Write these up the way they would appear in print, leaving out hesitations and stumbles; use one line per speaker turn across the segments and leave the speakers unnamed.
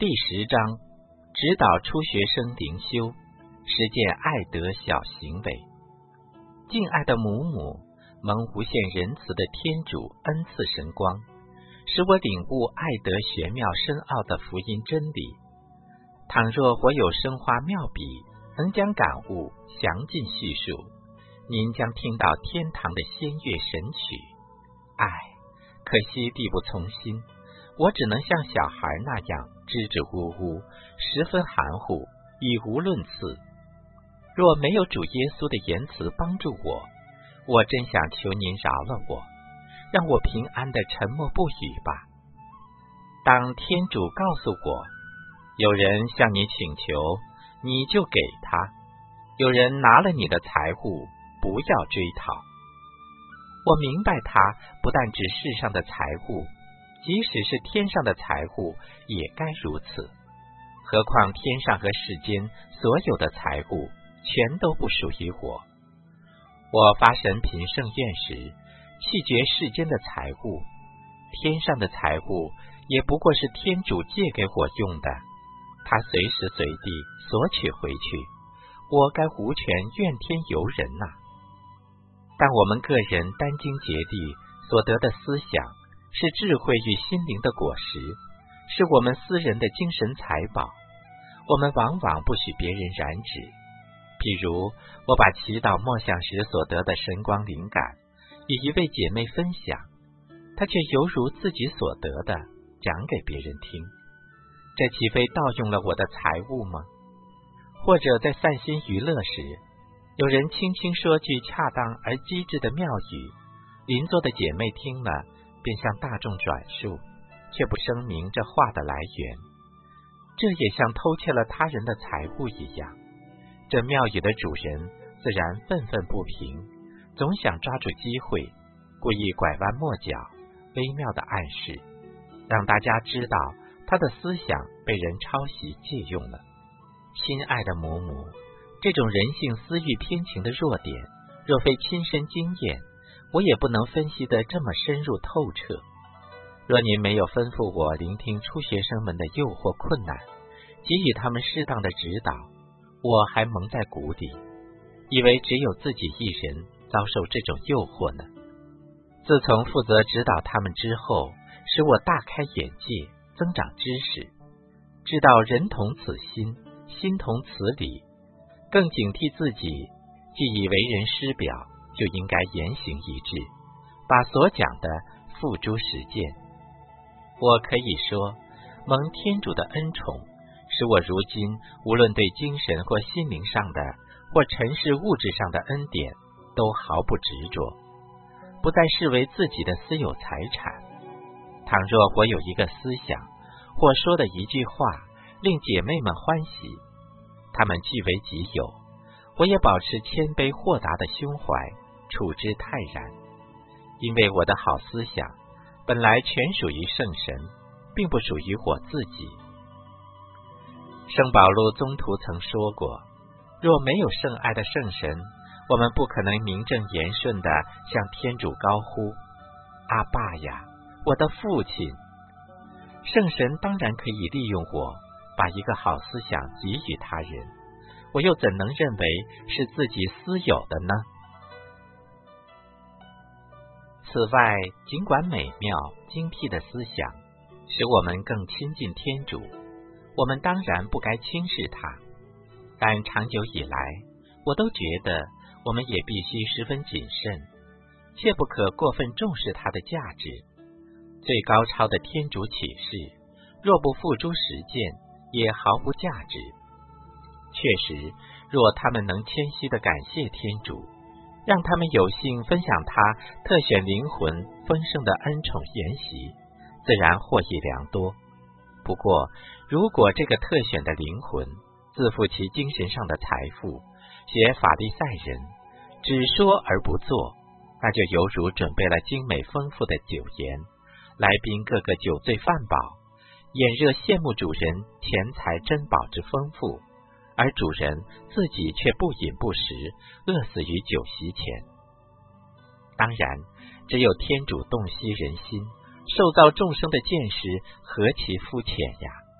10章，指导初学生灵修，实践爱德小行为。敬爱的母母，蒙无限仁慈的天主恩赐神光，使我领悟爱德玄妙深奥的福音真理。倘若我有生花妙笔，能将感悟详尽叙述，您将听到天堂的仙乐神曲。可惜力不从心，我只能像小孩那样支支吾吾，十分含糊，语无伦次。若没有主耶稣的言辞帮助我真想求您饶了我，让我平安的沉默不语吧。当天主告诉我，有人向你请求，你就给他；有人拿了你的财物，不要追讨。我明白他不但指世上的财物，即使是天上的财物也该如此，何况天上和世间所有的财物全都不属于我。我发神品圣愿时，弃绝世间的财物，天上的财物也不过是天主借给我用的，他随时随地索取回去，我该无权怨天尤人呐。但我们个人殚精竭虑所得的思想，是智慧与心灵的果实，是我们私人的精神财宝。我们往往不许别人染指。譬如我把祈祷默想时所得的神光灵感与一位姐妹分享，她却犹如自己所得的讲给别人听，这岂非盗用了我的财物吗？或者在散心娱乐时，有人轻轻说句恰当而机智的妙语，邻座的姐妹听了便向大众转述，却不声明这话的来源，这也像偷窃了他人的财物一样。这庙宇的主人自然愤愤不平，总想抓住机会，故意拐弯抹角，微妙的暗示，让大家知道他的思想被人抄袭借用了。亲爱的母母，这种人性私欲偏情的弱点，若非亲身经验，我也不能分析得这么深入透彻。若您没有吩咐我聆听初学生们的诱惑困难，给予他们适当的指导，我还蒙在鼓里，以为只有自己一人遭受这种诱惑呢。自从负责指导他们之后，使我大开眼界，增长知识，知道人同此心，心同此理，更警惕自己，既以为人师表，就应该言行一致，把所讲的付诸实践。我可以说，蒙天主的恩宠，使我如今无论对精神或心灵上的，或尘世物质上的恩典，都毫不执着，不再视为自己的私有财产。倘若我有一个思想，或说的一句话，令姐妹们欢喜，她们据为己有，我也保持谦卑豁达的胸怀，处之泰然。因为我的好思想本来全属于圣神，并不属于我自己。圣保禄宗徒曾说过，若没有圣爱的圣神，我们不可能名正言顺地向天主高呼，阿爸呀，我的父亲。圣神当然可以利用我，把一个好思想给予他人，我又怎能认为是自己私有的呢？此外，尽管美妙精辟的思想使我们更亲近天主，我们当然不该轻视它，但长久以来，我都觉得我们也必须十分谨慎，切不可过分重视它的价值。最高超的天主启示，若不付诸实践，也毫无价值。确实，若他们能谦虚地感谢天主，让他们有幸分享他特选灵魂丰盛的恩宠筵席，自然获益良多。不过，如果这个特选的灵魂自负其精神上的财富，学法利赛人，只说而不做，那就犹如准备了精美丰富的酒宴，来宾个个酒醉饭饱，眼热羡慕主人钱财珍宝之丰富，而主人自己却不饮不食，饿死于酒席前。当然，只有天主洞悉人心，受造众生的见识何其肤浅呀！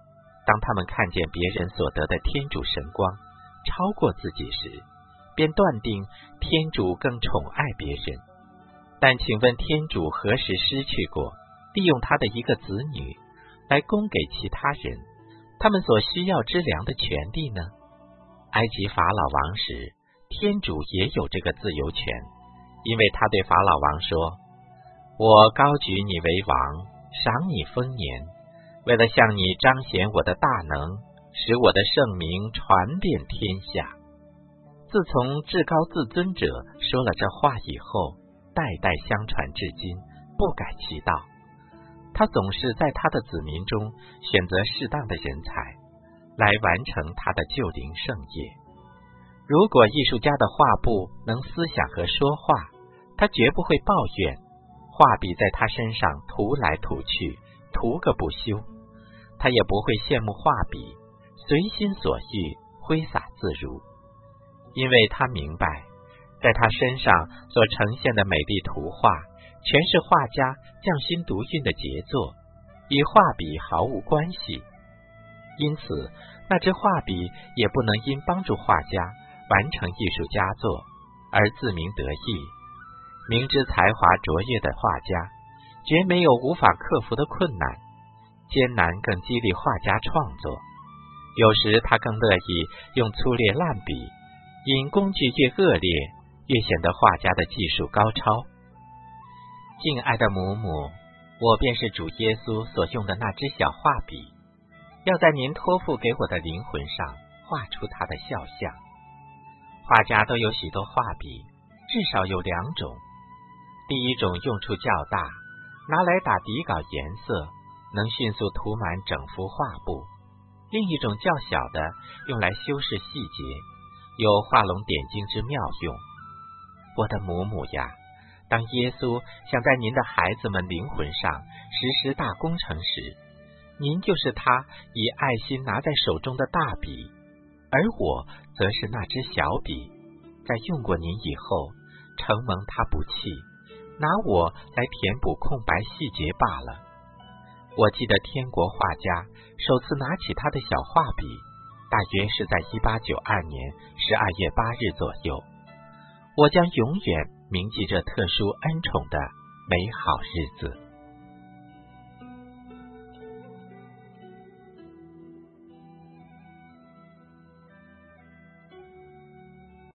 当他们看见别人所得的天主神光超过自己时，便断定天主更宠爱别人。但请问天主何时失去过利用他的一个子女来供给其他人他们所需要之粮的权利呢？埃及法老王时，天主也有这个自由权，因为他对法老王说：我高举你为王，赏你丰年，为了向你彰显我的大能，使我的圣名传遍天下。自从至高自尊者说了这话以后，代代相传至今，不改其道。他总是在他的子民中选择适当的人才，来完成他的救灵圣业。如果艺术家的画布能思想和说话，他绝不会抱怨画笔在他身上涂来涂去，涂个不休。他也不会羡慕画笔随心所欲，挥洒自如，因为他明白，在他身上所呈现的美丽图画，全是画家匠心独运的杰作，与画笔毫无关系。因此，那支画笔也不能因帮助画家完成艺术佳作而自鸣得意。明知才华卓越的画家，绝没有无法克服的困难，艰难更激励画家创作。有时他更乐意用粗劣烂笔，因工具越恶劣，越显得画家的技术高超。敬爱的母母，我便是主耶稣所用的那支小画笔，要在您托付给我的灵魂上画出他的肖像。画家都有许多画笔，至少有2种。第一种用处较大，拿来打底稿颜色，能迅速涂满整幅画布；另一种较小的，用来修饰细节，有画龙点睛之妙用。我的母母呀，当耶稣想在您的孩子们灵魂上实施大工程时，您就是他以爱心拿在手中的大笔，而我则是那支小笔，在用过您以后，承蒙他不弃，拿我来填补空白细节罢了。我记得天国画家首次拿起他的小画笔，大约是在1892年12月8日左右。我将永远铭记这特殊恩宠的美好日子。